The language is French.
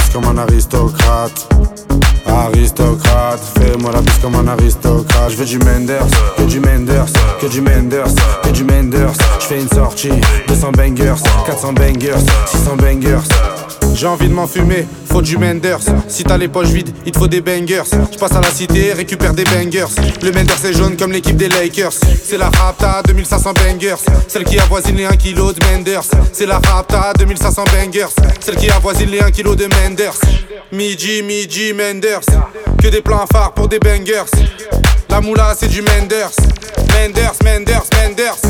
comme un aristocrate. Aristocrate, fais-moi la bise comme un aristocrate. Je veux du Menders, que du Menders, que du Menders, que du Menders. Je fais une sortie, 200 bangers, 400 bangers, 600 bangers. J'ai envie de m'enfumer, faut du Menders. Si t'as les poches vides, il te faut des bangers. Je passe à la cité, récupère des bangers. Le Menders est jaune comme l'équipe des Lakers. C'est la Rapta, 2500 bangers. Celle qui avoisine les 1 kg de Menders. C'est la Rapta, 2500 bangers. Celle qui avoisine les 1 kg de Menders. Midi, Menders. Que des plans phares pour des bangers. La moula c'est du Menders. Menders, Menders, Menders.